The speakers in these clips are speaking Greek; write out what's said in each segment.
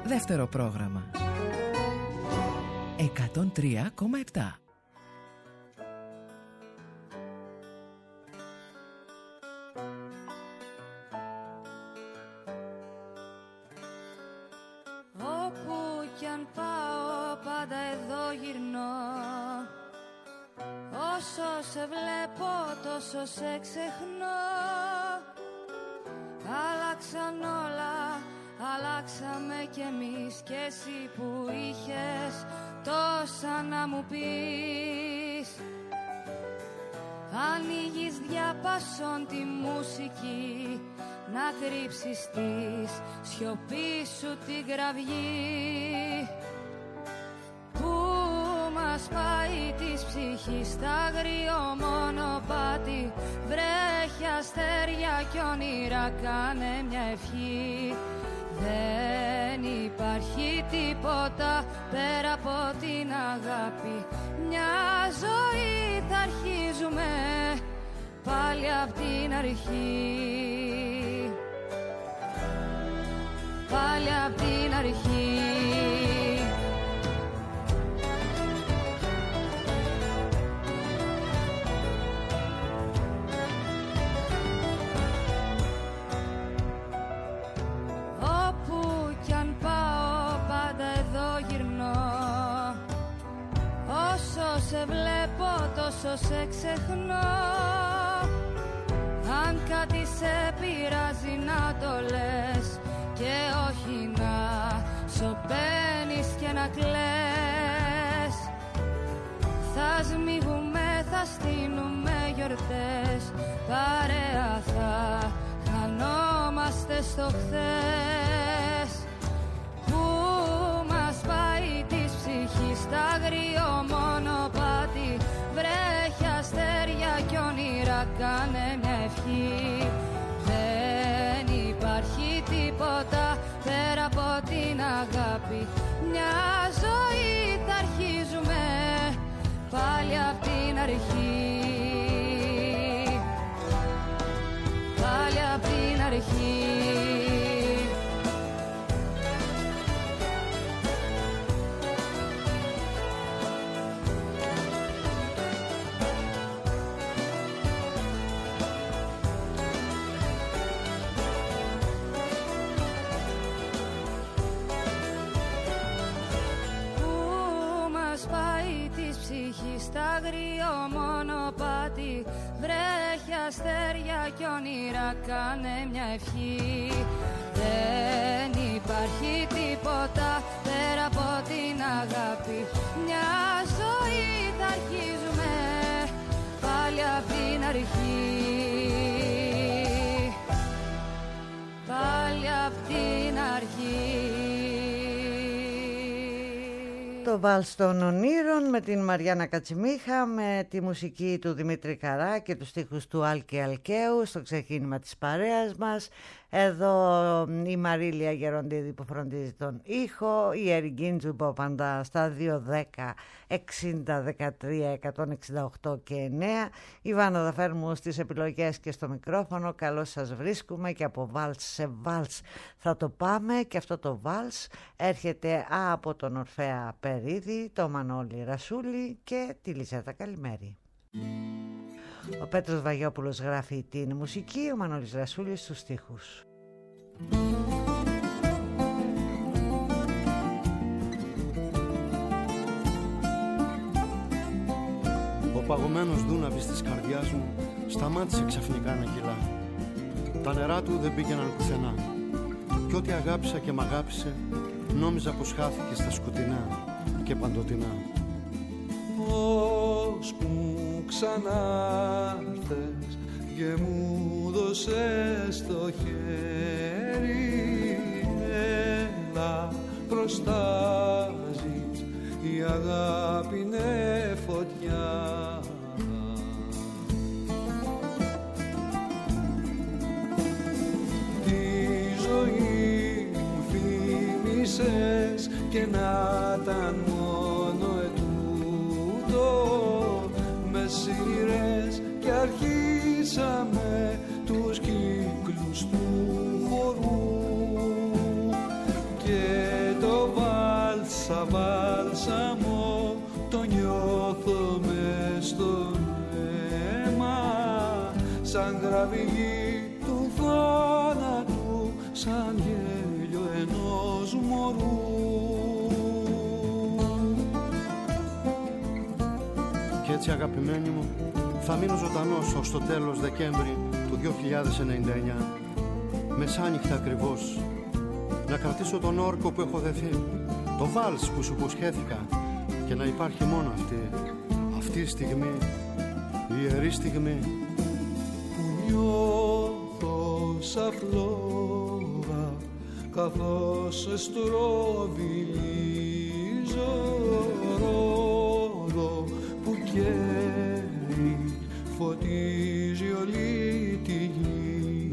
Δεύτερο πρόγραμμα 103,7. Όπου κι αν πάω πάντα εδώ γυρνώ. Όσο σε βλέπω τόσο σε ξεχνώ. Άλλαξαν όλα, αλλάξαμε κι εμείς. Κι εσύ που είχες τόσα να μου πεις. Ανοίγεις διαπασών τη μουσική, να κρύψεις τη σιωπή σου την κραυγή. Πού μας πάει της ψυχής στα αγριό μονοπάτι. Βρέχει αστέρια κι όνειρα, κάνε μια ευχή. Δεν υπάρχει τίποτα πέρα από την αγάπη. Μια ζωή θα αρχίζουμε πάλι απ' την αρχή. Πάλι απ' την αρχή. Όπου κι αν πάω πάντα εδώ γυρνώ. Όσο σε βλέπω τόσο σε ξεχνώ. Αν κάτι σε πειράζει να το λες και όχι να σωπαίνεις και να κλαις. Θα σμίγουμε, θα στείλουμε γιορτές. Παρέα θα χανόμαστε στο χθες. Πού μας πάει της ψυχής στα αγριό μονοπάτι. Βρέχει αστέρια κι όνειρα, κάνε μια ευχή. Δεν υπάρχει τίποτα πέρα από την αγάπη. Μια ζωή θα αρχίζουμε πάλι απ' την αρχή. Πάλι απ' την αρχή. Στα αγριό μονοπάτι. Βρέχει αστέρια κι όνειρα, κάνε μια ευχή. Δεν υπάρχει τίποτα πέρα από την αγάπη. Μια ζωή θα αρχίζουμε πάλι απ' την αρχή. Πάλι απ' την αρχή. Το βάλς των ονείρων με την Μαριάννα Κατσιμίχα, με τη μουσική του Δημήτρη Καρά και τους στίχους του Άλκη Αλκαίου στο ξεκίνημα της παρέας μας. Εδώ η Μαρίλια Γεροντίδη που φροντίζει τον ήχο, η Ερυγκίντζου Παπαντά στα 210 60 13 168 και 9, η Βάνα Δαφέρμου στις επιλογές και στο μικρόφωνο. Καλώς σας βρίσκουμε και από βάλς σε βάλς θα το πάμε, και αυτό το βάλς έρχεται από τον Ορφέα Περίδη, το Μανώλη Ρασούλη και τη Λιζέτα Καλημέρη. Ο Πέτρος Βαγιόπουλος γράφει την μουσική, ο Μανώλης Ρασούλης στους στίχους. Ο παγωμένος δούναβης της καρδιάς μου σταμάτησε ξαφνικά να κυλά. Τα νερά του δεν πήγαιναν πουθενά. Κι ό,τι αγάπησα και μ' αγάπησε, νόμιζα πως χάθηκε στα σκοτεινά και παντοτινά. Ως που ξανάρθες και μου δώσες το χέρι, έλα προστάζεις, η αγάπη είναι φωτιά. Τη ζωή μου θύμισες και να ήταν μόνο με σειρές και αρχίσαμε τους κύκλους του χορού και το σαν βάλσαμο, το νιώθω μες στο αίμα, σαν κραυγή του θάνατου, σαν γέλιο ενός μωρού. Κι έτσι, αγαπημένοι μου, θα μείνω ζωντανός ως το τέλος Δεκέμβρη του 2099, μεσάνυχτα ακριβώς, να κρατήσω τον όρκο που έχω δεθεί, το βάλς που σου υποσχέθηκα, και να υπάρχει μόνο αυτή η στιγμή, η ιερή στιγμή που νιώθω σαν φλόγα καθώς στροβιλίζω ρόδο που καίει, φωτίζει όλη τη γη.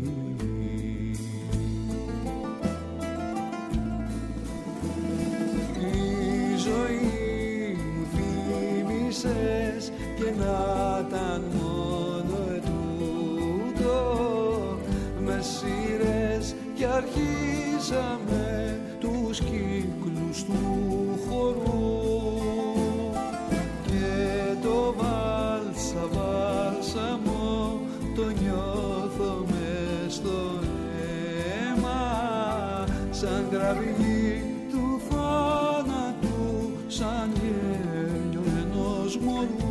Η ζωή μου θύμισες και να ήταν μόνο ετούτο, με σειρές και αρχίσαμε τους κύκλους του χορού, και το βάλσα βάλσαμο το νιώθω μες στο αίμα, σαν κραυγή του θάνατου, σαν γέλιο ενός μωρού.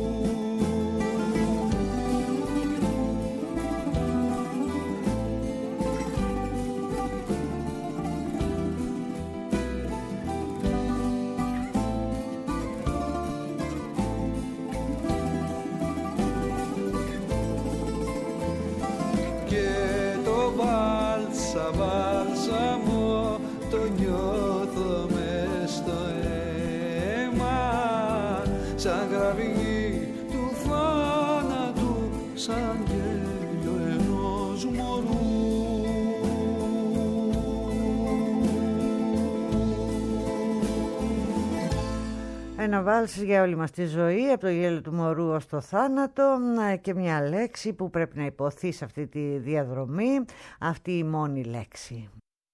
Βάλσαμο το νιώθω μες στο αίμα, σαν κραυγή του θάνατου, σαν γέλιο ενός μωρού. Ένα βάλς για όλη μας τη ζωή, από το γέλιο του μωρού ως το θάνατο, και μια λέξη που πρέπει να υποθεί σε αυτή τη διαδρομή, αυτή η μόνη λέξη.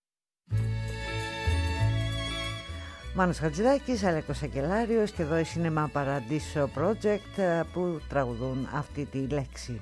Μάνος Χατζηδάκης, Αλέκος Σακελάριος και εδώ η Cinema Paradiso Project που τραγουδούν αυτή τη λέξη.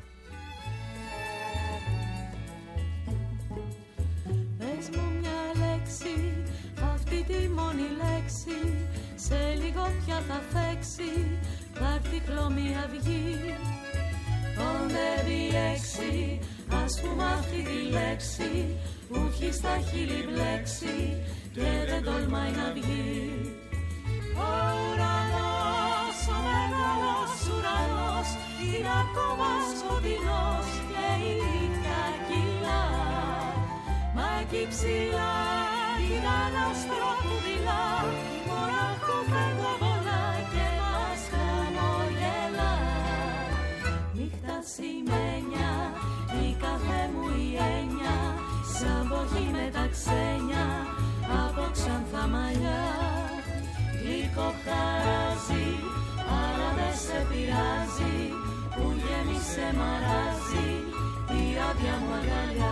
Πες μου μια λέξη, αυτή τη μόνη λέξη, σε λίγο πια θα φέξει, θα έρθει χλωμή αυγή. Κοντεύει έξι, ας πούμε αυτή τη λέξη, που έχει στα χείλη μπλέξει και δεν τολμάει να βγει. Ο ουρανός, ο μεγάλος ουρανός, είναι ακόμα σκοτεινός και η νύχτα κυλά. Μα εκεί ψηλά είναι ανάστρο που δειλά, μονάχο φεγγοβολά και μας χαμογελά. Νύχτα σημαίνια, η κάθε μου η έννοια, σαν ποχή με τα ξένια, από ξανθά μαλλιά. Γλυκό χαράζει, αλλά δεν σε πειράζει, που γέμισε μαράζει η άδεια μου αγκαλιά.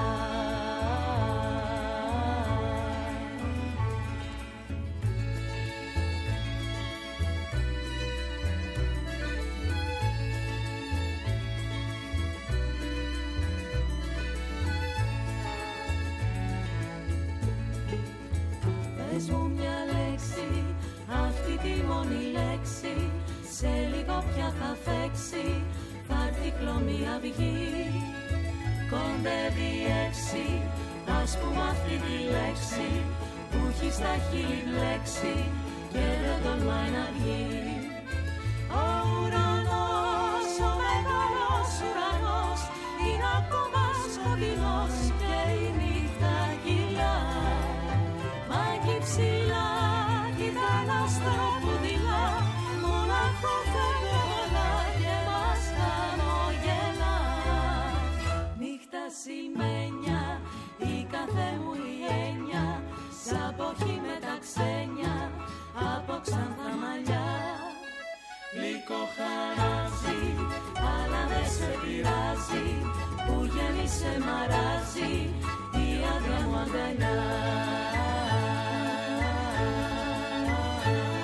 Πες μου μια λέξη, αυτή τη μόνη λέξη, σε λίγο πια θα φέξει, θα έρθει χλωμή αυγή. Κοντεύει έξι, ας πούμε αυτή τη λέξη, που έχει στα χείλη μπλέξει και δεν τολμάει να βγει. Ο ουρανός, ο μεγάλος ουρανός, είναι ακόμα σκοτεινός και η νύχτα κυλά. Μα εκεί ψηλά κοίτα ένα άστρο που δειλά, μονάχο φεγγόλα και μας χαμογελά. Νύχτα σημαίνια, η κάθε μου η έννοια, σαν ποχή με τα ξένια, από ξανθά μαλλιά. Γλυκό χαράζει, αλλά δεν σε πειράζει, που γέμισε μαράζει η άδεια μου αγκαλιά.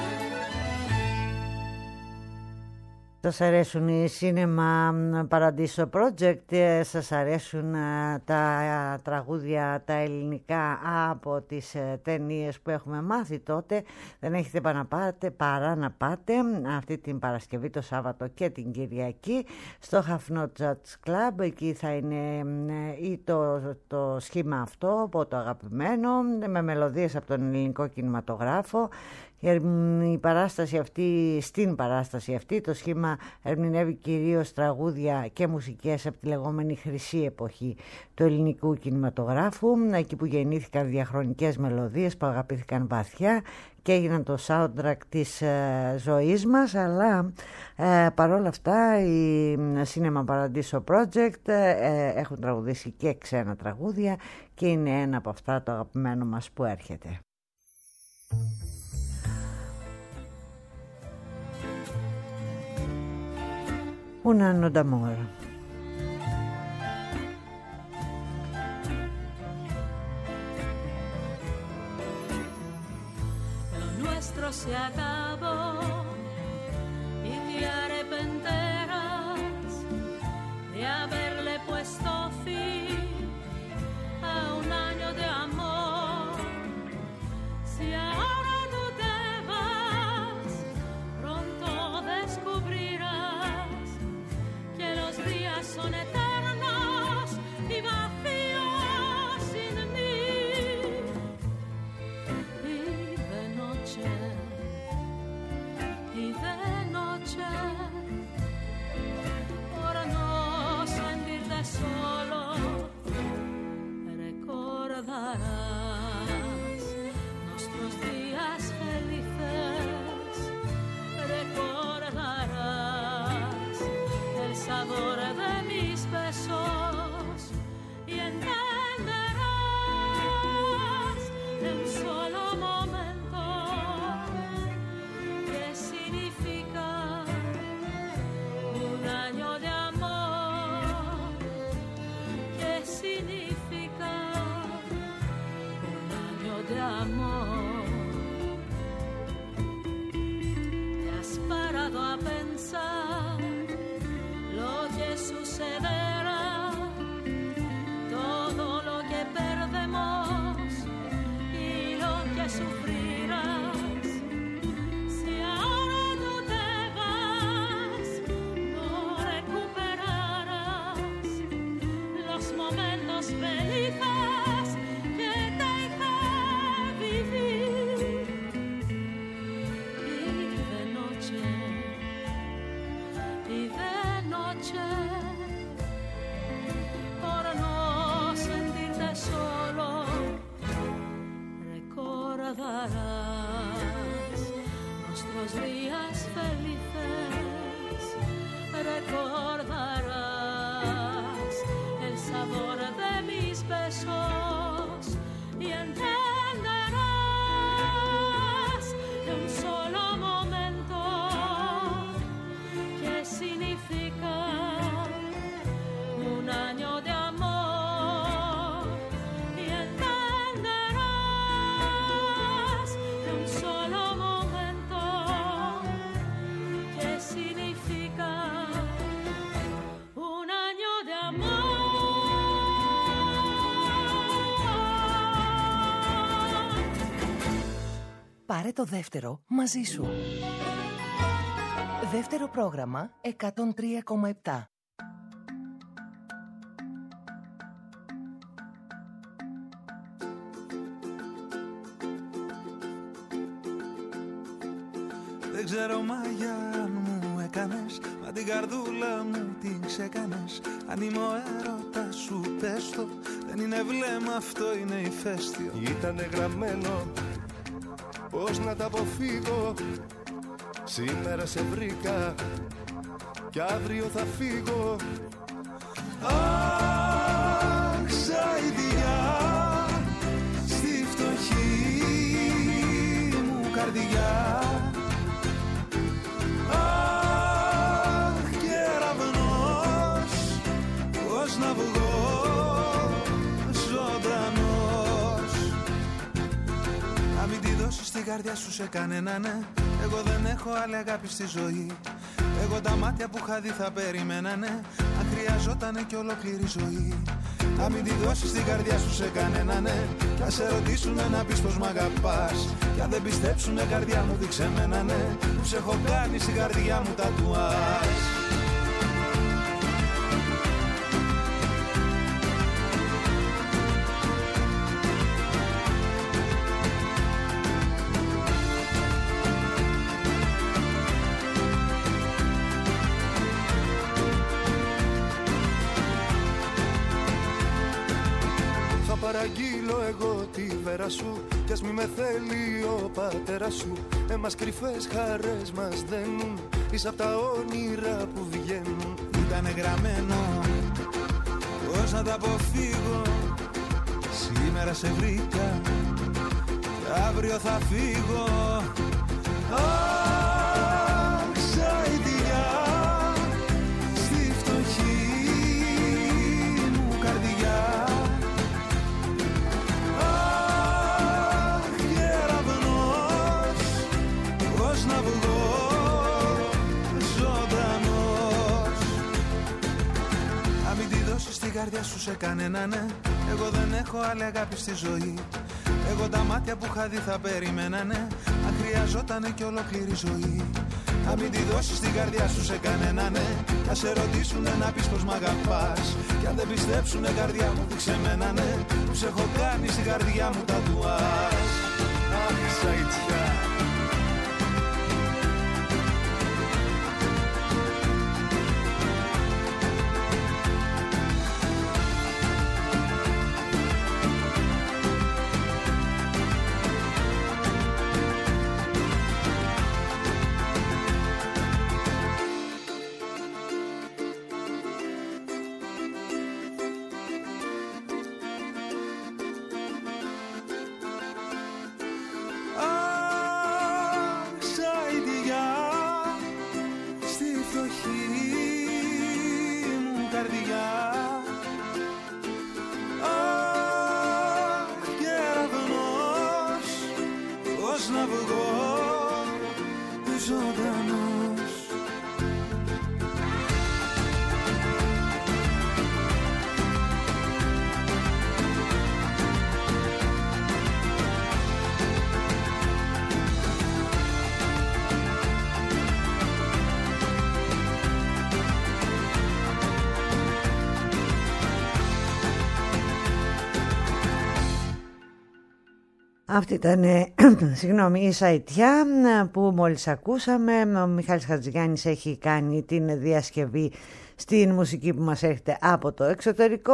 σας αρέσουν οι Cinema Paradiso Project, σας αρέσουν τα τραγούδια τα ελληνικά από τις ταινίες που έχουμε μάθει, τότε δεν έχετε παρά να πάτε αυτή την Παρασκευή, το Σάββατο και την Κυριακή στο Half Note Jazz Club. Εκεί θα είναι ή το σχήμα αυτό από το αγαπημένο, με μελωδίες από τον ελληνικό κινηματογράφο. Η παράσταση αυτή, στην παράσταση αυτή το σχήμα ερμηνεύει κυρίως τραγούδια και μουσικές από τη λεγόμενη χρυσή εποχή του ελληνικού κινηματογράφου, εκεί που γεννήθηκαν διαχρονικές μελωδίες που αγαπήθηκαν βαθιά και έγιναν το soundtrack της ζωής μας. Αλλά παρόλα αυτά οι Cinema Paradiso Project έχουν τραγουδήσει και ξένα τραγούδια και είναι ένα από αυτά το αγαπημένο μας που έρχεται. Un anno d'amore. Lo nuestro se acabó y te arrepentirás de haberle puesto fin a un año de amor. Si ahora tú te vas, pronto descubrirás que los días son eternos y vacíos sin mí. Y de noche, por no sentirte solo, recordarás nuestros días felices, recordarás el sabor de mis besos y entenderás en un solo momento qué significa un año de amor, qué significa un año de amor. ¿Te has parado a pensar lo que sucederá, todo lo que perdemos y lo que sufrirás? Si ahora tú te vas, no recuperarás los momentos felices que te hice vivir. Y de noche, por no sentirte solo, recordarás nuestros días felices, recordarás el sabor de mis besos y entenderás de un solo momento qué significa un año de amor y entenderás de un solo momento qué significa un año de amor. Πάρε το δεύτερο μαζί σου. Δεύτερο πρόγραμμα 103,7. Δεν ξέρω μαγιά αν μου έκανες, μα την καρδούλα μου την ξεκάνες. Αν είμαι ο έρωτας σου πες το, δεν είναι βλέμμα, αυτό είναι ηφαίστειο. Ήτανε γραμμένο πώς να τα αποφύγω. Σήμερα σε βρήκα κι αύριο θα φύγω. Αχ, σαϊδιά στη φτωχή μου καρδιά. Αχ, κεραυνός, πώς να βγω ζωντανός. Να μην τη δώσεις την καρδιά σου σε κανένα, ναι. Εγώ δεν έχω άλλη αγάπη στη ζωή. Εγώ τα μάτια που είχα δει θα περιμένανε, αν χρειαζότανε κι ολόκληρη ζωή. Να μην τη δώσεις την καρδιά σου σε κανέναν, ναι. Κι αν σε ρωτήσουνε να πεις πως μ' αγαπάς, κι αν δεν πιστέψουνε καρδιά μου δείξε μένα, ναι. Που σε έχω κάνει στην καρδιά μου τατουάζ. Παραγγείλω εγώ τη βέρα σου, κι ας μη με θέλει ο πατέρας σου. Εμάς κρυφές χαρές μας δένουν, είσαι απ' τα όνειρα που βγαίνουν. Ήτανε γραμμένο πώς να τα αποφύγω. Σήμερα σε βρήκα και αύριο θα φύγω. Αχ, σαϊδιά, στη φτωχή μου καρδιά. Την καρδιά σου σε κανένα, ναι. Εγώ δεν έχω άλλη αγάπη στη ζωή. Εγώ τα μάτια που είχα δει θα περιμένανε, αν χρειαζότανε κι ολόκληρη ζωή. Να μην τη δώσεις την καρδιά σου σε κανένα, ναι. Να σε ρωτήσουνε να πεις πως μ' αγαπάς, κι αν δεν πιστέψουνε καρδιά μου δείξε μένα, ναι. Που σε έχω κάνει στην καρδιά μου τατουάζ. Αχ, σαϊτιά. Αυτή ήταν η Σαϊτιά που μόλις ακούσαμε. Ο Μιχάλης Χατζηγιάννης έχει κάνει την διασκευή στην μουσική που μας έρχεται από το εξωτερικό.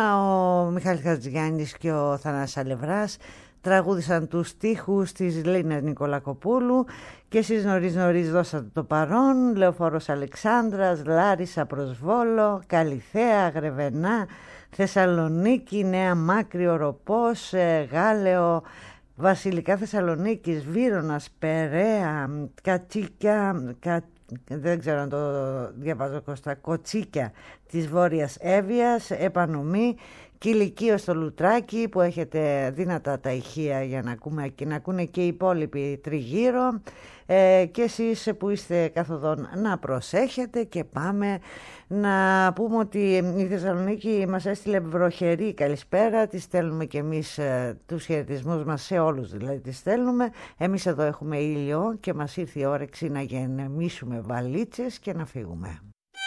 Ο Μιχάλης Χατζηγιάννης και ο Θανάσης Αλευράς τραγούδισαν τους στίχους της Λίνας Νικολακοπούλου και εσείς νωρίς δώσατε το παρόν. Λεωφόρος Αλεξάνδρας, Λάρισα προς Βόλο, Καλιθέα, Γρεβενά, Θεσσαλονίκη, Νέα Μάκρη, Οροπός, Γάλεο, Βασιλικά Θεσσαλονίκης, Βύρωνας, Περαία, Κατσίκια, δεν ξέρω αν το διαβάζω Κώστα, Κοτσίκια της Βόρειας Εύβοιας, Επανομή, Κιλικείο στο Λουτράκι που έχετε δύνατα τα ηχεία για να ακούμε και να ακούνε και οι υπόλοιποι τριγύρω, και εσείς που είστε καθοδόν να προσέχετε. Και πάμε να πούμε ότι η Θεσσαλονίκη μας έστειλε βροχερή καλησπέρα, τη στέλνουμε και εμείς τους χαιρετισμούς μας σε όλους, δηλαδή τη στέλνουμε. Εμείς εδώ έχουμε ήλιο και μας ήρθε η όρεξη να γενεμήσουμε βαλίτσες και να φύγουμε.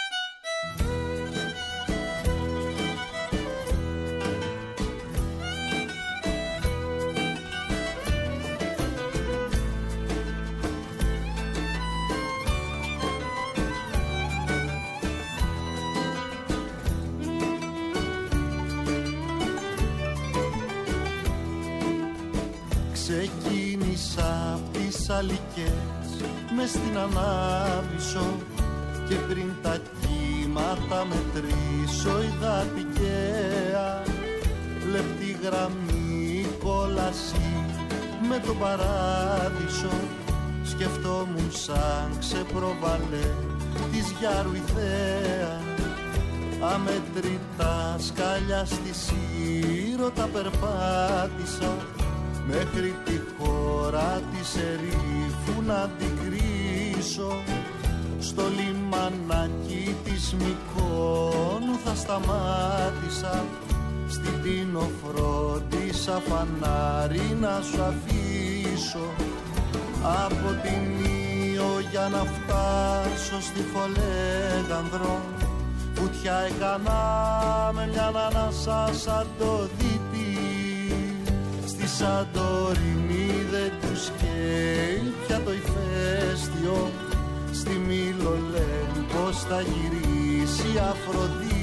Ξεκίνησα απ' τις αλικές μες στην Ανάβησσο και πριν τα κύματα μετρήσω είδα τυχαία λεπτή γραμμή κόλαση με τον παράδεισο. Σκεφτόμουν σαν ξεπροβαλέ της Γιάρου η θέα, αμετρητά σκάλια στη Σύρο τα περπάτησα μέχρι τη χώρα της ερήφου να την κρίσω. Στο λιμανάκι της Μυκόνου θα σταμάτησα, στην Τίνο φρόντισα φανάρι να σου αφήσω. Από την Ήο για να φτάσω στη Φολέγανδρο, φωτιά έκανα με μια ανάσα σαν το δίτη. Στη Σαντορίνη δεν τους καίει πια το ηφαίστειο, στη Μήλο λένε πως θα γυρίσει η Αφροδίτη.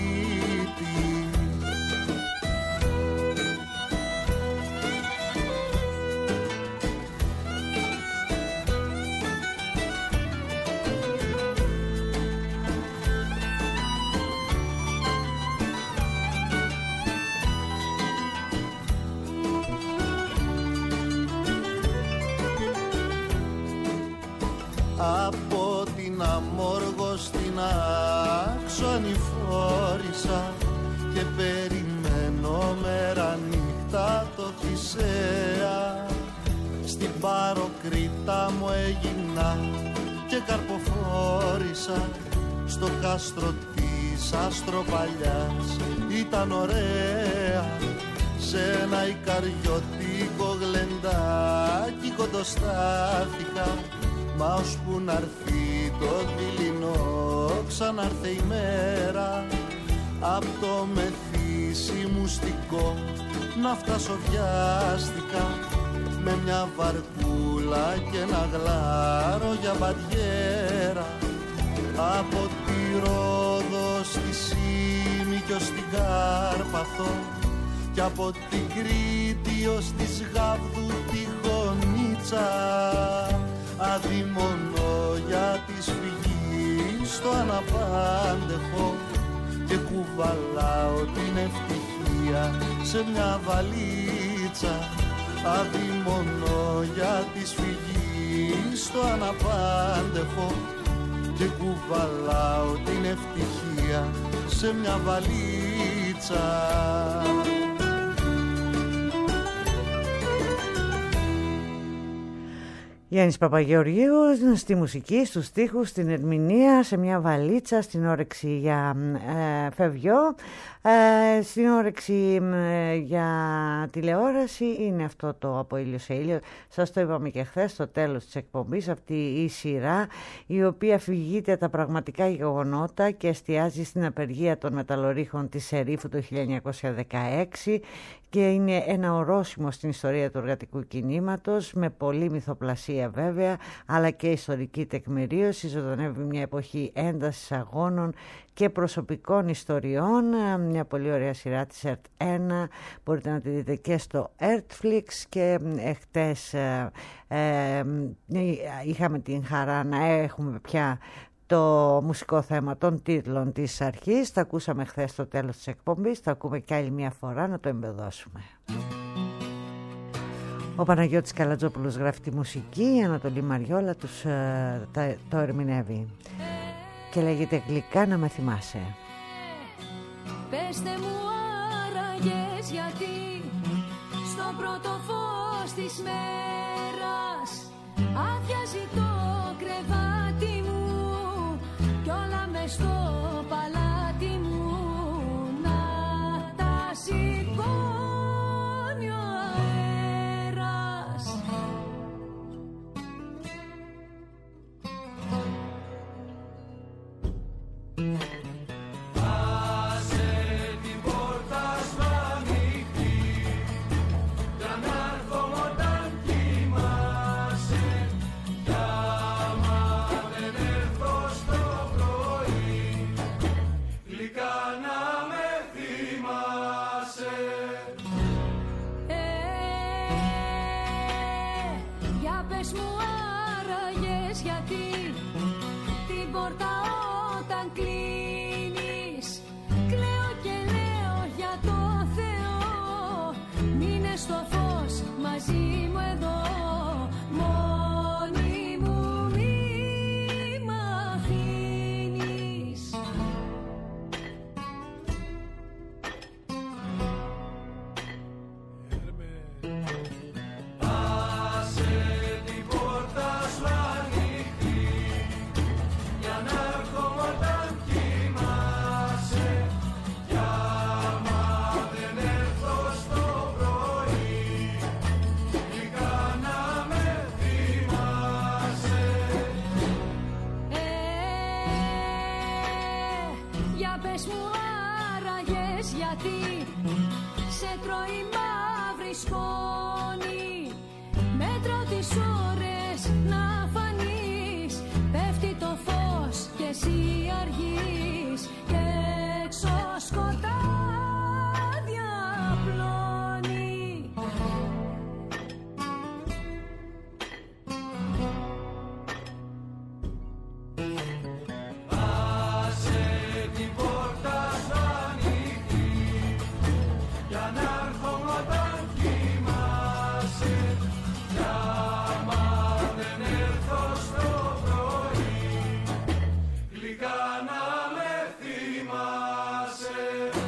Από την Αμόργο στην Άξο ανηφόρησα και περιμένω μέρα νύχτα το Θησέα. Στην Παροκρήτα μου έγινα και καρποφόρησα, στο κάστρο της Αστροπαλιάς ήταν ωραία. Σε ένα ικαριωτικό γλεντάκι κοντοστάθηκα, μα ώσπου να έρθει το δειλινό ξανάρθε η μέρα. Απ' το μεθύσιμουστικό να φτάσω βιάστηκα, με μια βαρκούλα και ένα γλάρο για μπαριέρα. Από τη Ρόδο στη Σίμη ως την Κάρπαθο, και από την Κρήτη ως της Γάβδου τη Γονίτσα. Αδειμονώ για της φυγής στο αναπάντεχο και κουβαλάω την ευτυχία σε μια βαλίτσα. Αδειμονώ για της φυγής στο αναπάντεχο και κουβαλάω την ευτυχία σε μια βαλίτσα. Γιάννης Παπαγεωργίου στη μουσική, στους στίχους, στην ερμηνεία, σε μια βαλίτσα, στην όρεξη για φευγιό, στην όρεξη για τηλεόραση. Είναι αυτό το Από ήλιο σε ήλιο. Σας το είπαμε και χθες στο τέλος της εκπομπής, αυτή η σειρά η οποία αφηγείται τα πραγματικά γεγονότα και εστιάζει στην απεργία των μεταλλορύχων της Σερίφου το 1916 και είναι ένα ορόσημο στην ιστορία του εργατικού κινήματος, με πολλή μυθοπλασία βέβαια, αλλά και ιστορική τεκμηρίωση. Ζωντανεύει μια εποχή έντασης αγώνων και προσωπικών ιστοριών. Μια πολύ ωραία σειρά της ΕΡΤ1, μπορείτε να τη δείτε και στο ERTFlix. Και χτες είχαμε την χαρά να έχουμε πια το μουσικό θέμα των τίτλων της αρχής. Τα ακούσαμε χθες στο τέλος της εκπομπής, τα ακούμε και άλλη μια φορά να το εμπεδώσουμε. Ο Παναγιώτης Καλατζόπουλος γράφει τη μουσική, η Ανατολή Μαριόλα το ερμηνεύει και λέγεται «Γλυκά να με θυμάσαι». Πέστε μου άραγες γιατί στο πρώτο φως της μέρας αδειάζει το κρεβάτι μου κι όλα μες στο παλάτι μου να τα σηκώνει ο αέρας. Για να γιατί σε τρώει μαύρη σκόνη. Μέτρο τις ώρες να φανείς, πέφτει το φως και εσύ αργείς και έξω σκοτάδια απλώνει. Άσε την πόρτα σου ανοιχτή για να έρθω όταν κοιμάσαι, κι άμα δεν έρθω στο πρωί γλυκά να με θυμάσαι.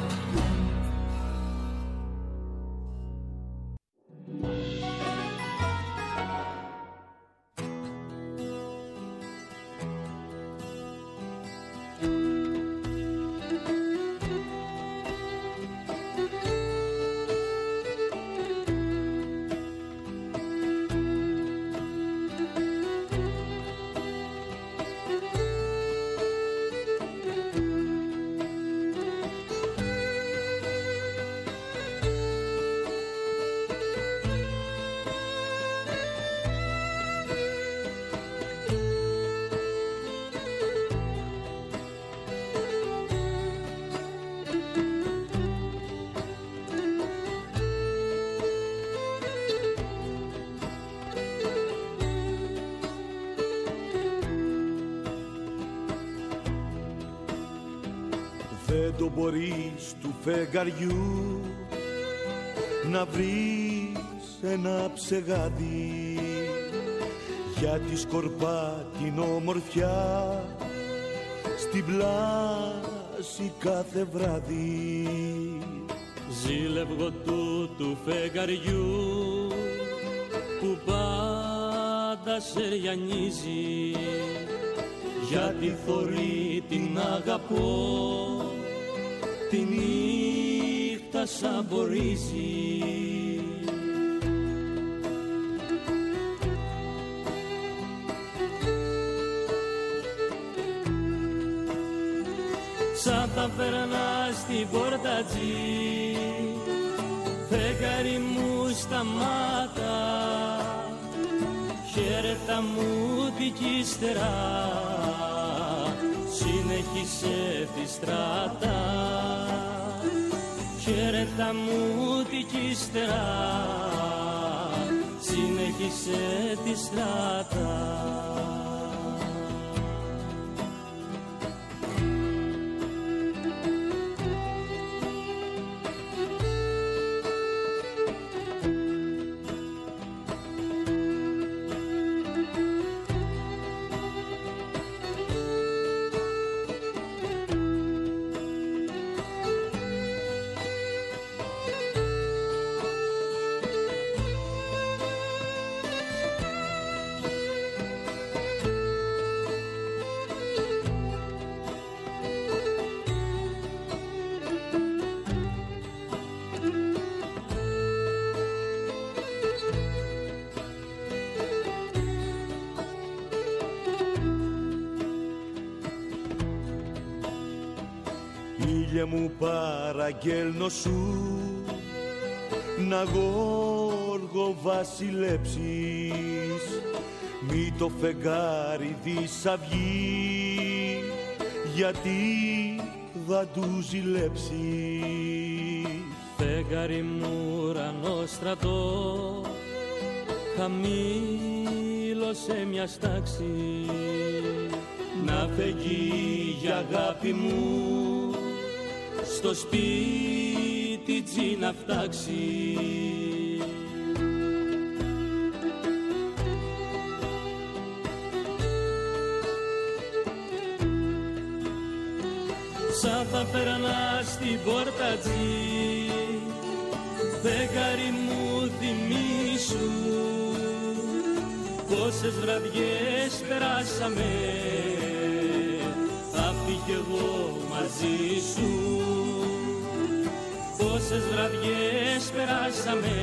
Δεν το μπορείς του φεγγαριού να βρεις ένα ψεγάδι, γιατί σκορπά την ομορφιά στην πλάση κάθε βράδυ. Ζήλευγω του φεγγαριού που πάντα σε ριανίζει, γιατί θωρεί την αγαπώ τη νύχτα σαν μπορίζει. Σαν θα περνά στην πόρτατζή, φεγγάρι μου σταμάτα, χαίρετα μου την κύστερα, συνέχισε τη στράτα. Χαίρετα μου την κύστερα, συνέχισε τη στράτα. Ήλιε μου παραγγέλνω σου να γόργο βασιλέψεις, μη το φεγγάρι δισαυγεί, γιατί θα του ζηλέψεις. Φεγγάρι μου ουρανό στρατό, χαμήλωσε μια στάξη, να φεγγεί για αγάπη μου στο σπίτι τσι να φτάξει. Σαν θα περνά στην πόρτα τσι, φεγγάρι μου θυμίσου πόσες βραδιές περάσαμε, αυτή κι εγώ μαζί σου. Πόσες βραδιές περάσαμε,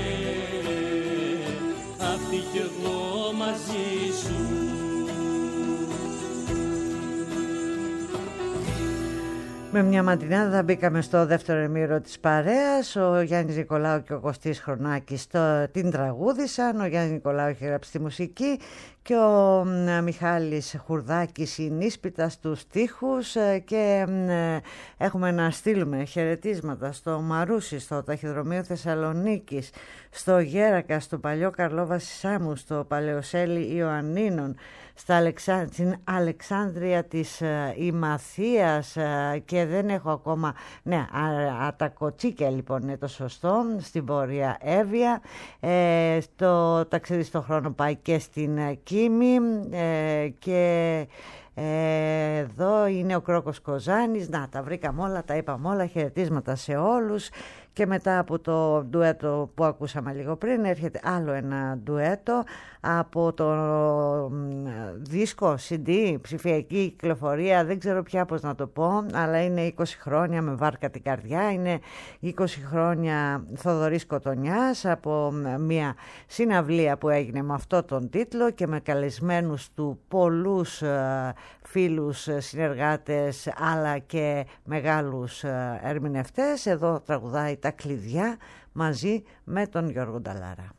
αυτή κι εγώ μαζί σου. Με μια ματινάδα μπήκαμε στο δεύτερο ημίωρο της παρέας. Ο Γιάννης Νικολάου και ο Κωστής Χρονάκης την τραγούδισαν. Ο Γιάννης Νικολάου είχε γράψει τη μουσική και ο Μιχάλης Χουρδάκης η νήσπιτα στους στίχους, και έχουμε να στείλουμε χαιρετίσματα στο Μαρούσι, στο ταχυδρομείο Θεσσαλονίκης, στο Γέρακα, στο παλιό Καρλόβαση Σάμου, στο Παλαιοσέλι Ιωαννίνων, στην Αλεξάνδρεια της Ημαθίας, και δεν έχω ακόμα, ναι, τα Κοτσίκια λοιπόν είναι το σωστό, στην Βόρεια Εύβοια. Το ταξίδι στο χρόνο πάει και στην Κίμη, και εδώ είναι ο Κρόκος Κοζάνης. Να, τα βρήκαμε όλα, τα είπαμε όλα. Χαιρετίσματα σε όλους. Και μετά από το ντουέτο που ακούσαμε λίγο πριν έρχεται άλλο ένα ντουέτο από το δίσκο CD, ψηφιακή κυκλοφορία, δεν ξέρω πια πώς να το πω, αλλά είναι 20 χρόνια με βάρκα την καρδιά. Είναι 20 χρόνια Θοδωρής Κοτονιάς, από μια συναυλία που έγινε με αυτό τον τίτλο και με καλεσμένους του πολλούς φίλους, συνεργάτες, αλλά και μεγάλους ερμηνευτές. Εδώ τραγουδάει τα κλειδιά μαζί με τον Γιώργο Νταλάρα.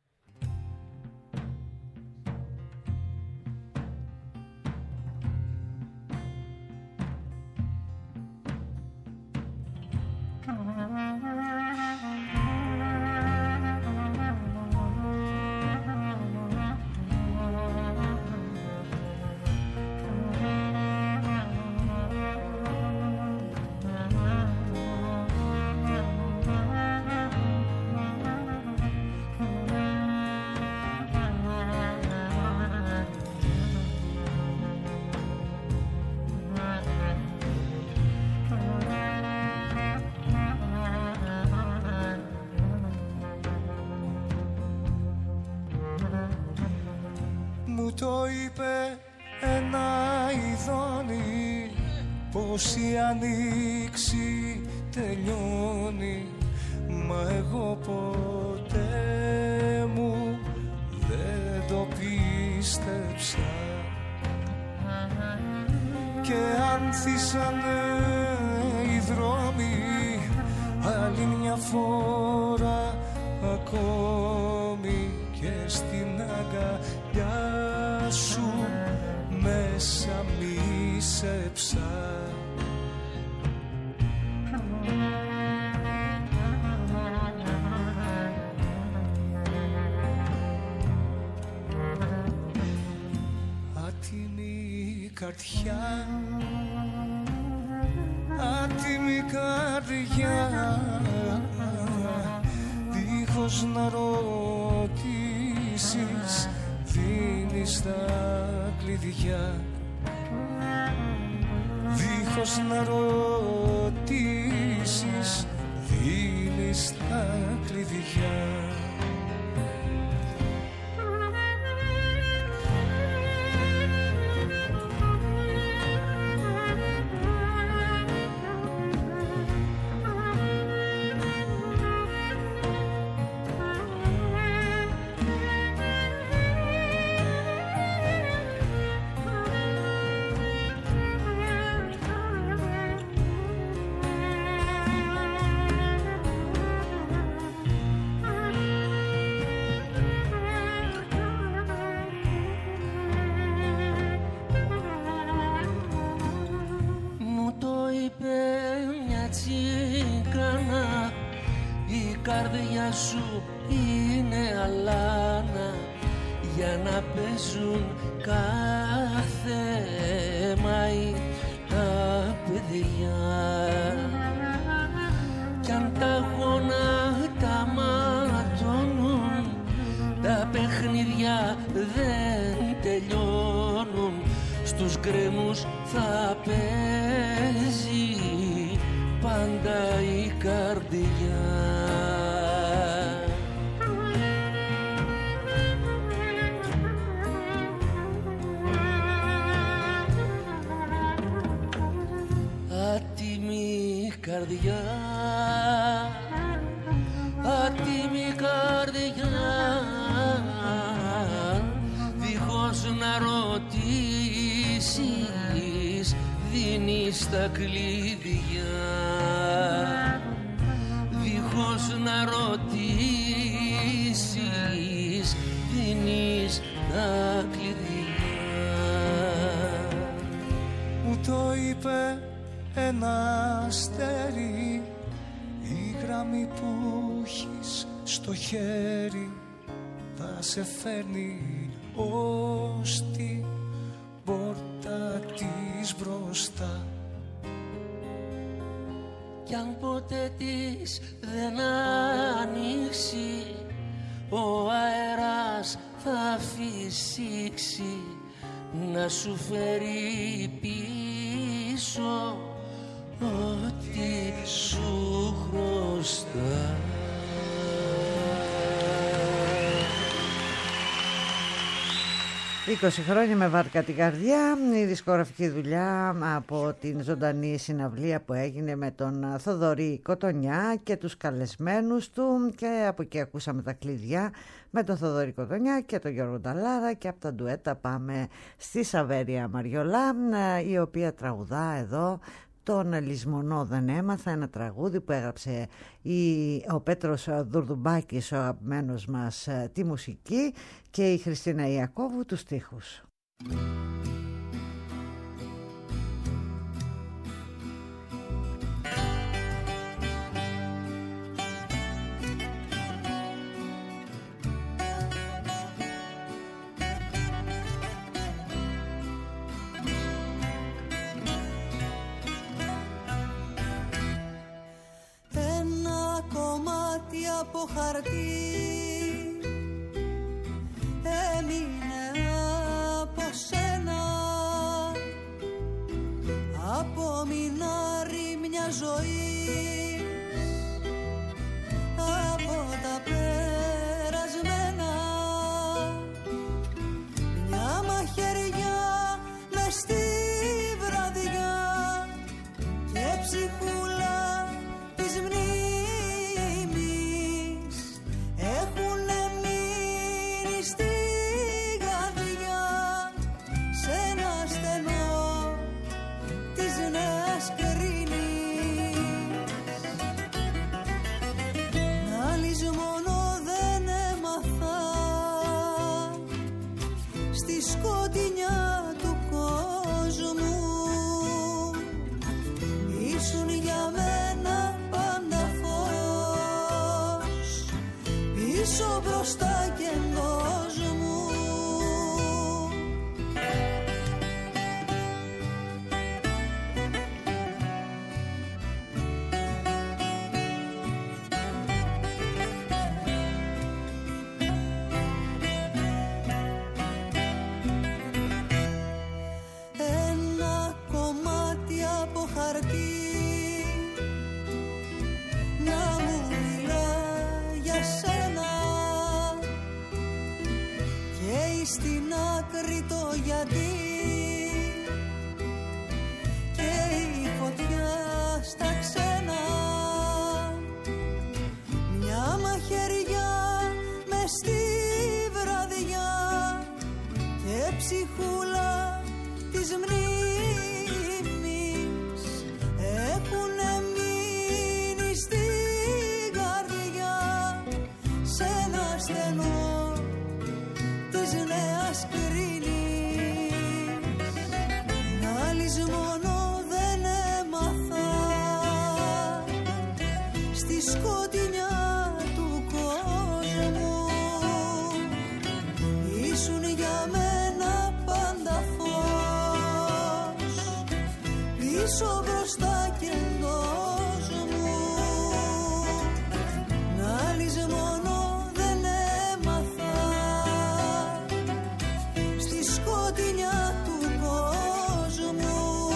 Το είπε ένα ειδόνι πως η ανοίξη τελειώνει, μα εγώ ποτέ μου δεν το πίστεψα και ανθίσανε οι δρόμοι άλλη μια φορά ακόμη και στην αγκαλιά σου μέσα μίσεψα. Άτιμη καρδιά, άτιμη καρδιά, δίχως να ρωτήσεις δίνεις τα κλειδιά, δίχως να ρωτήσεις δίνεις τα κλειδιά. Σου είναι αλάνα για να παίζουν κάθε Μάη τα παιδιά κι αν τα γονάτα ματώνουν τα παιχνίδια δεν τελειώνουν, στους γκρέμους θα παίζει πάντα η καρδιά. Καρδιά, άτιμη καρδιά, δίχως να ρωτήσεις δίνεις στα κλειδιά, δίχως να ρωτήσεις δίνεις τα κλειδιά. Μου το είπε ένα αστέρι, η γραμμή που έχεις στο χέρι θα σε φέρνει ως την πόρτα της μπροστά. Κι αν ποτέ της δεν ανοίξει, ο αέρας θα φυσήξει να σου φέρει πίσω ό,τι σου χρωστά. «20 χρόνια με βάρκα την καρδιά», η δισκογραφική δουλειά από την ζωντανή συναυλία που έγινε με τον Θοδωρή Κοτονιά και τους καλεσμένους του, και από εκεί ακούσαμε τα κλειδιά με τον Θοδωρή Κοτονιά και τον Γιώργο Νταλάρα, και από τα ντουέτα πάμε στη Σαβέρια Μαριολά, η οποία τραγουδά εδώ τον Λησμονό δεν έμαθα, ένα τραγούδι που έγραψε ο Πέτρος Δουρδουμπάκης, ο αγαπημένος μας, τη μουσική, και η Χριστίνα Ιακώβου τους στίχους. Από χαρτί έμεινε από σένα, από μινάρι μια ζωή, από τα περασμένα, μια μαχαιριά μες στη βραδιά και ψυχούλα της μνήμης. Μπροστά και εντός μου. Ένα κομμάτι από χαρτί να μου μιλά για σένα, στην άκρη το γιατί και η φωτιά στα ξένα, μια μαχαιριά μες στη βραδιά και ψυχούλα της μνήμης έχουνε μείνει στην καρδιά σε ένα στενό της νέας κρίνης. Να λησμονώ δεν έμαθα στη σκοτεινιά του κόσμου, ήσουν για μένα πάντα φως, πίσω μπροστά και εντός μου. Να λησμονώ δεν έμαθα στη σκοτεινιά του κόσμου,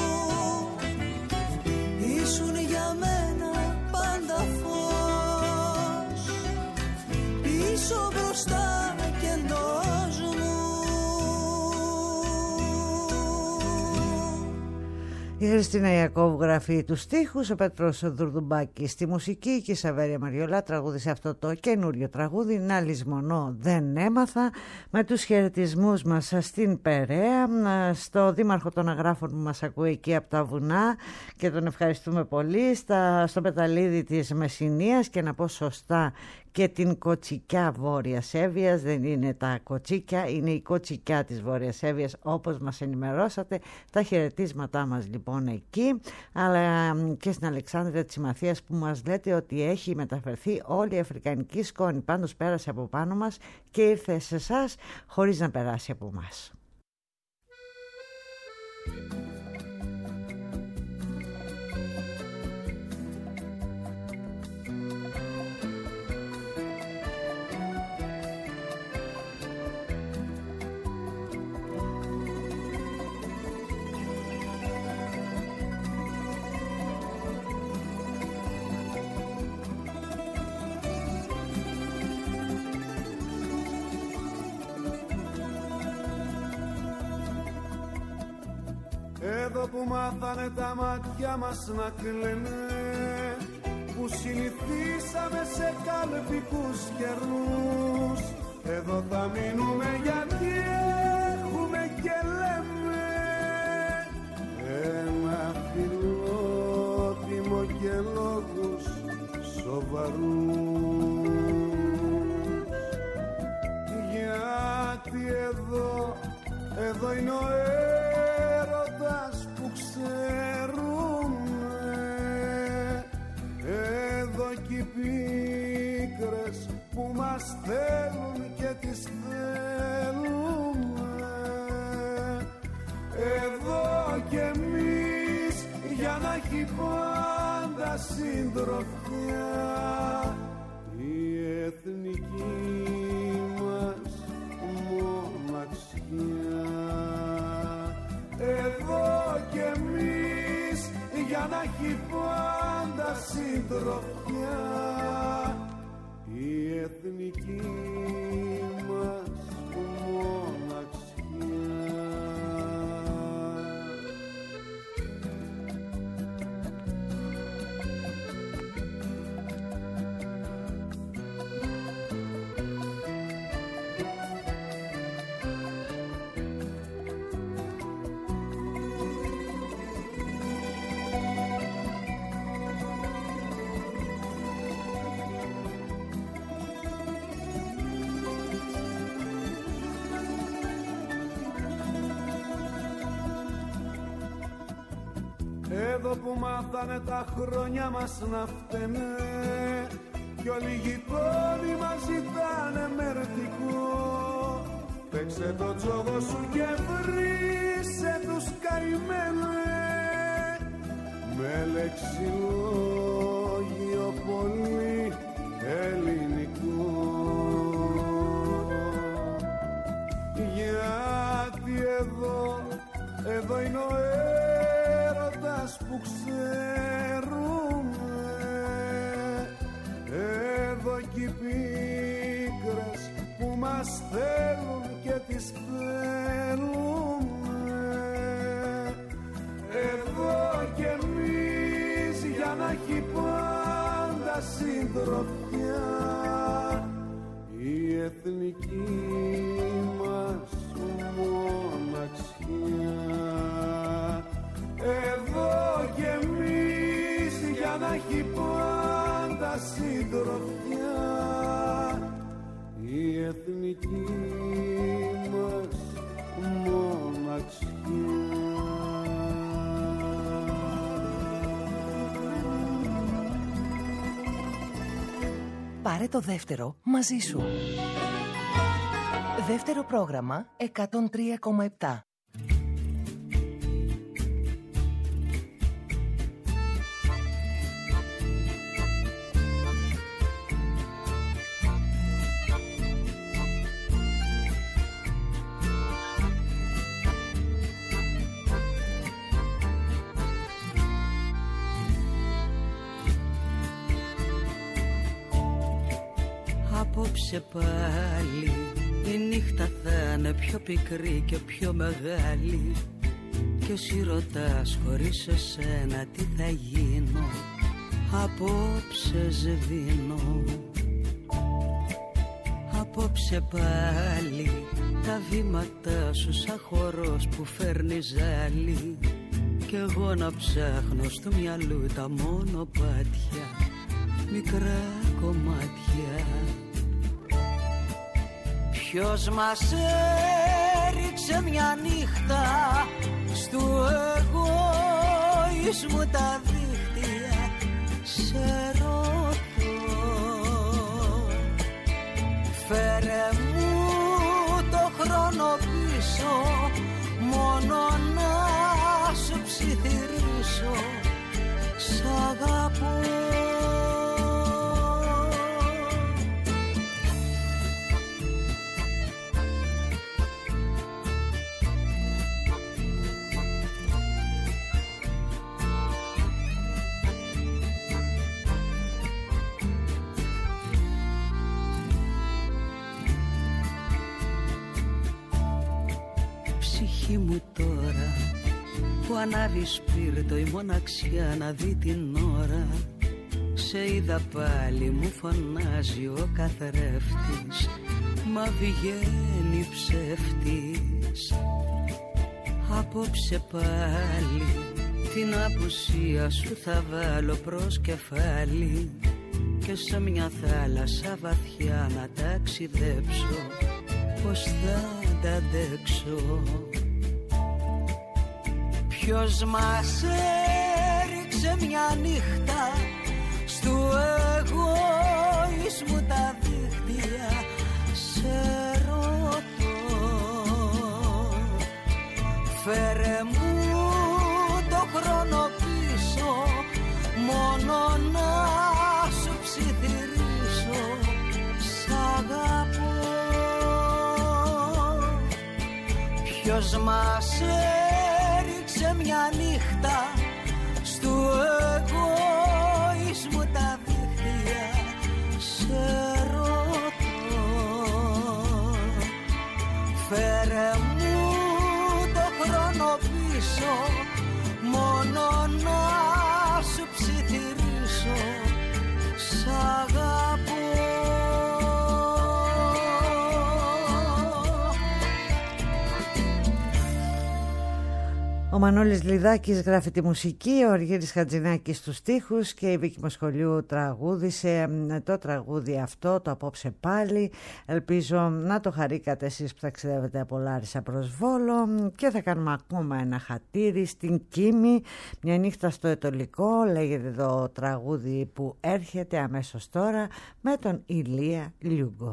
ήσουν για μένα πάντα φως, πίσω μπροστά και εντός μου. Η Χριστίνα Ιακώβου γράφει τους στίχους, ο Πέτρος Δουρδουμπάκης στη μουσική και η Σαβέρια Μαριολά τραγούδισε αυτό το καινούριο τραγούδι «Να λησμονώ δεν έμαθα», με τους χαιρετισμούς μας στην Περαία, στο Δήμαρχο των Αγράφων που μας ακούει εκεί από τα βουνά και τον ευχαριστούμε πολύ, στο πεταλίδι της Μεσσηνίας και να πω σωστά και την Κοτσικιά Βόρειας Εύβοιας. Δεν είναι τα κοτσίκια, είναι η Κοτσικιά της Βόρειας Εύβοιας όπως μας ενημερώσατε. Τα χαιρετίσματά μας λοιπόν εκεί, αλλά και στην Αλεξάνδρεια της Συμμαθίας που μας λέτε ότι έχει μεταφερθεί όλη η αφρικανική σκόνη. Πάντως πέρασε από πάνω μας και ήρθε σε εσάς χωρίς να περάσει από μας. Εδώ που μάθανε τα μάτια μας να κλαίνε, που συνηθίσαμε σε καλπικούς καιρούς, εδώ θα μείνουμε γιατί έχουμε και λέμε ένα φιλότιμο και λόγους σοβαρούς. Γιατί εδώ είναι ο έρωτας που ξέρουμε, εδώ κι οι πίκρες που μας θέλουν και τις θέλουμε, εδώ κι εμείς για να έχει πάντα συντροφιά η εθνική μας μοναξιά. Εδώ κι εμείς για να έχει πάντα συντροφιά η εθνική μας μοναξιά. Εδώ που μάθανε τα χρόνια μας να φταίνε κι όλοι οι γειτόνοι μας ζητάνε μερτικό, παίξε το τζόγο σου και βρήσε τους καημένε με λεξιλόγιο πολύ ελληνικό. Γιατί εδώ είναι ο έρωτας που ξέρουμε, εδώ κι οι πίκρες που μας θέλουν και τις θέλουμε, εδώ κι εμείς για να έχει πάντα συντροφιά η εθνική μας μοναξιά. Εδώ κι εμείς για να έχει πάντα συντροφιά η εθνική μας μοναξιά. Πάρε το δεύτερο μαζί σου. Δεύτερο πρόγραμμα 103,7. Απόψε πάλι η νύχτα θα είναι πιο πικρή και πιο μεγάλη κι εσύ ρωτάς χωρίς εσένα τι θα γίνω. Απόψε σβήνω, απόψε πάλι τα βήματά σου σαν χορός που φέρνει ζάλι. Κι εγώ να ψάχνω στο μυαλού τα μονοπάτια, μικρά κομμάτια. Ποιος μας έριξε μια νύχτα στου εγωισμού τα δίχτυα. Σε ρωτώ, φέρε μου το χρόνο πίσω, μόνο να σου ψιθυρίσω. Σ' αγαπώ. Ψυχή μου τώρα που ανάβει σπίρτο η μοναξιά να δει την ώρα. Σε είδα πάλι μου φωνάζει ο καθρέφτης, μα βγαίνει ψεύτης. Απόψε πάλι την απουσία σου θα βάλω προς κεφάλι και σε μια θάλασσα βαθιά να ταξιδέψω. Πώς θα τα αντέξω. Ποιος μας έριξε μια νύχτα στου εγωισμού τα δίχτυα. Σε ρωτώ, φέρε μου το χρόνο πίσω, μόνο να σου ψιθυρίσω. Σ' αγαπώ. Ποιος μας έριξε μια νύχτα στου εγωισμού τα δίχτυα. Σε ρωτώ, φέρε μου το χρόνο πίσω, μόνο να σου ψιθυρίσω. Σ' αγαπώ. Ο Μανώλης Λιδάκης γράφει τη μουσική, ο Αργύρης Χατζηνάκης στους στίχους και η Βίκη Μοσχολιού τραγούδισε το τραγούδι αυτό, το Απόψε πάλι. Ελπίζω να το χαρήκατε εσείς που ταξιδεύετε από Λάρισα προς Βόλο και θα κάνουμε ακόμα ένα χατήρι στην Κίμη. Μια νύχτα στο Ετωλικό λέγεται το τραγούδι που έρχεται αμέσως τώρα με τον Ηλία Λιούγκο.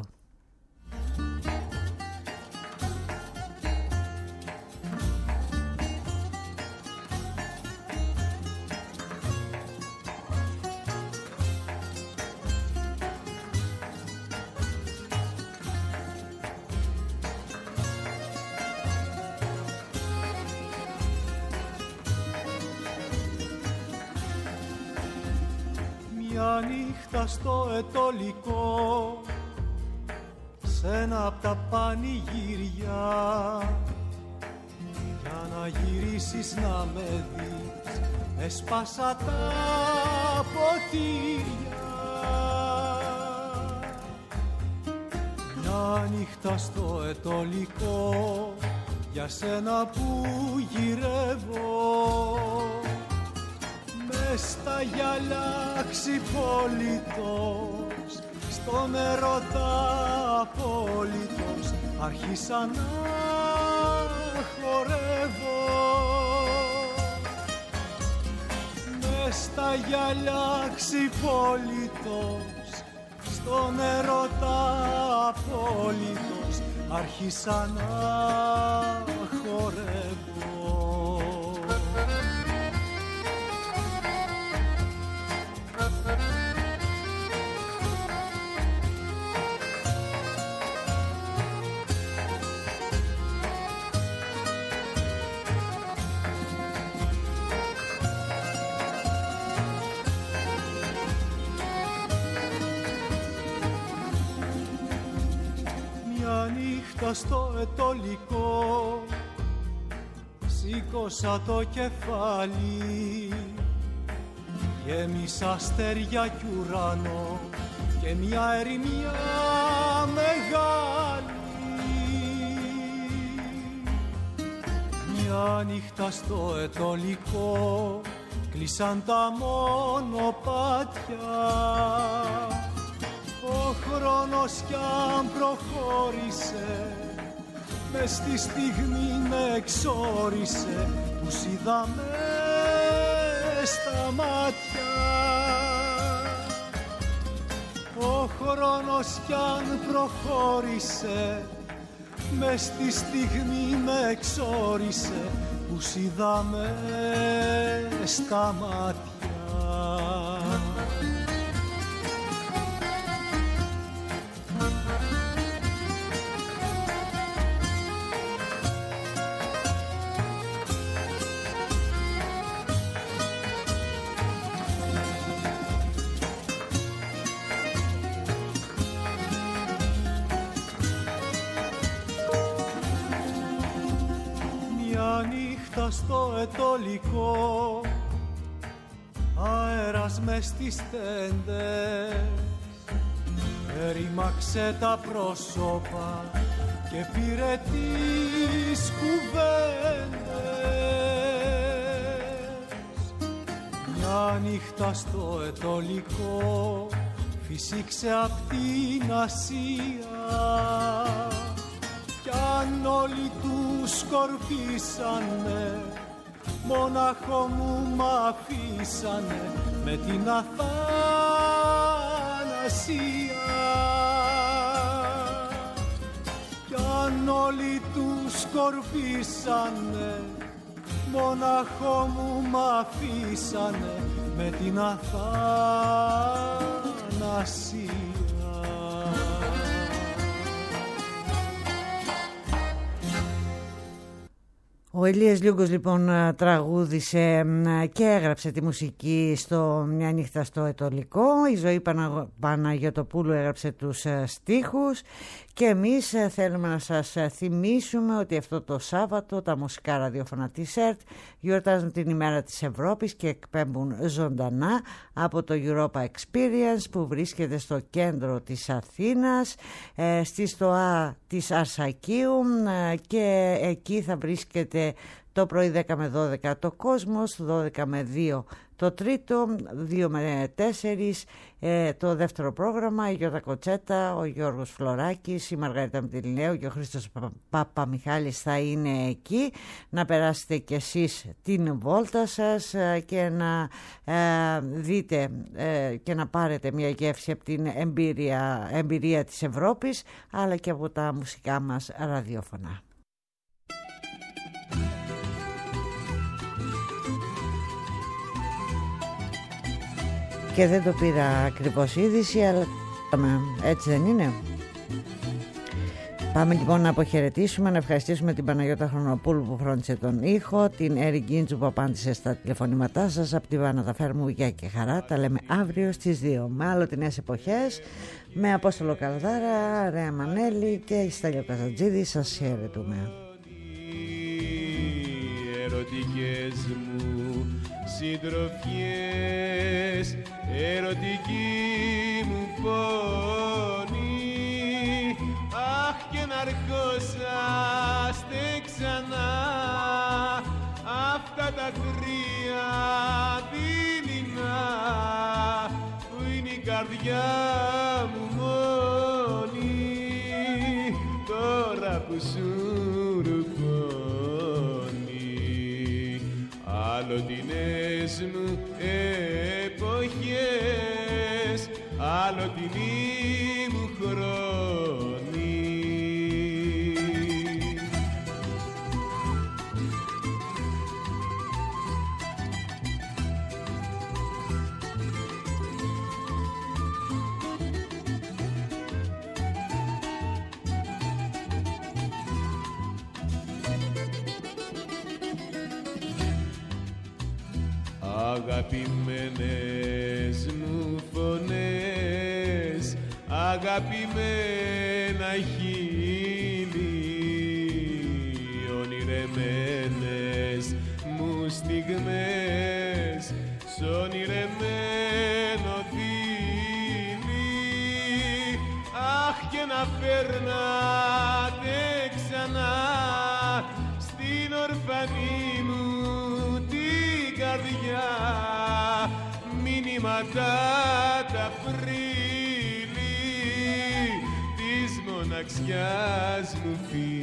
Μια νύχτα στο Ετωλικό, σ' ένα απ' τα πανηγύρια, για να γυρίσεις να με δεις, έσπασα τα ποτήρια. Μια νύχτα στο Ετωλικό, για σένα που γυρεύω, μες στα γυαλιά ξυπόλυτος, στον ερώτα απόλυτος, άρχισα να χορεύω. Μες στα γυαλιά ξυπόλυτος, στον ερώτα απόλυτος, άρχισα να χορεύω. στο Ετωλικό, σ' σήκωσα το κεφάλι, γέμισα αστέρια κι ουρανό και μια ερημιά μεγάλη. Μια νύχτα στο ετωλικό κλείσαν τα μονοπάτια, ο χρόνος κι αν προχώρησε μες στη στιγμή με εξόρισε, που είδα μες στα μάτια. Ο χρόνος κι αν προχώρησε μες στη στιγμή με εξόρισε, που είδα μες στα μάτια. Στο ετωλικό αέρας μες στις τέντες ερήμαξε τα πρόσωπα και πήρε τις κουβέντες. Μια νύχτα στο ετωλικό φυσήξε απ' την Ασία, κι αν όλοι τους σκορπίσανε, μονάχο μου μ' αφήσανε με την αθανασία. Κι αν όλοι τους σκορπίσανε, μονάχο μου μ' αφήσανε με την αθανασία. Ο Ηλίας Λιούγκος λοιπόν τραγούδισε και έγραψε τη μουσική στο Μια νύχτα στο ετωλικό. Η Ζωή Παναγιωτοπούλου έγραψε τους στίχους. Και εμείς θέλουμε να σας θυμίσουμε ότι αυτό το Σάββατο τα μουσικά ραδιόφωνα της ΕΡΤ γιορτάζουν την ημέρα της Ευρώπης και εκπέμπουν ζωντανά από το Europa Experience που βρίσκεται στο κέντρο της Αθήνας, στη στοά της Αρσακίου, και εκεί θα βρίσκεται το πρωί 10 με 12 το Κόσμος, 12 με 2 το τρίτο, 2 με 4 το δεύτερο πρόγραμμα, η Γιώτα Κοτσέτα, ο Γιώργος Φλωράκης, η Μαργαρίτα Μητυλινέου και ο Χρήστος Παπαμιχάλης θα είναι εκεί. Να περάσετε κι εσείς την βόλτα σας και να δείτε και να πάρετε μια γεύση από την εμπειρία της Ευρώπης, αλλά και από τα μουσικά μας ραδιόφωνα. Και δεν το πήρα ακριβώς είδηση, αλλά έτσι δεν είναι. Πάμε λοιπόν να αποχαιρετήσουμε, να ευχαριστήσουμε την Παναγιώτα Χρονοπούλου που φρόντισε τον ήχο, την Έρη Γκίντσου που απάντησε στα τηλεφωνήματά σας. Από την Βάννα Φέρμου, γεια και χαρά. Τα λέμε αύριο στις 2 με άλλοτινές εποχές, με Απόστολο Καλδάρα, Ρέα Μανέλη και Στέλιο Καζατζίδη. Σας χαιρετούμε. Ερωτικές μου συντροφιές, ερωτική μου πόνη, αχ και να αρχόσαστε ξανά αυτά τα κρύα δειλινά που είναι η καρδιά μου μόνη τώρα που σου ρουφώνει. Άλλοτινές μου εποχές, άλλοτινή μου χρόνη. Αγαπημένες μου φωνές, αγαπημένα χείλη, ονειρεμένες μηχανή μου την καρδιά, μηνύματα τα πρίλη της μοναξιάς μου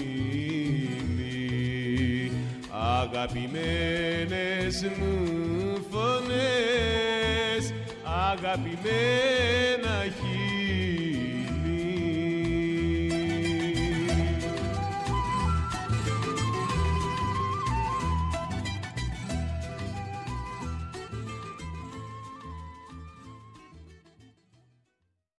φίλη. Αγαπημένες μου φωνές, αγαπημένα χείλη,